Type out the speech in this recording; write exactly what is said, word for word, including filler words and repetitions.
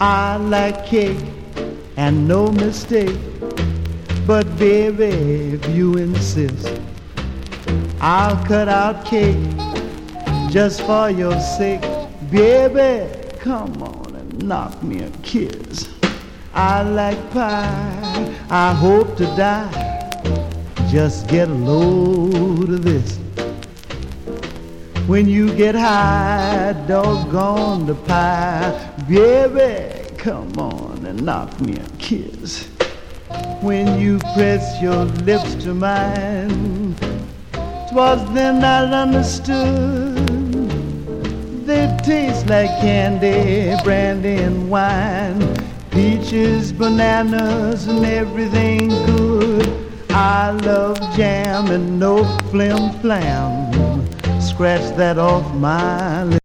I like cake and no mistake, but baby, if you insist, I'll cut out cake just for your sake. Baby, come on and knock me a kiss. I like pie, I hope to die. Just get a load of this. When you get high, doggone the pie. Baby, come on and knock me a kiss. When you press your lips to mine, 'twas then I understood they taste like candy, brandy and wine, peaches, bananas and everything good. I love jam and no flim flam. Scratch that off my list.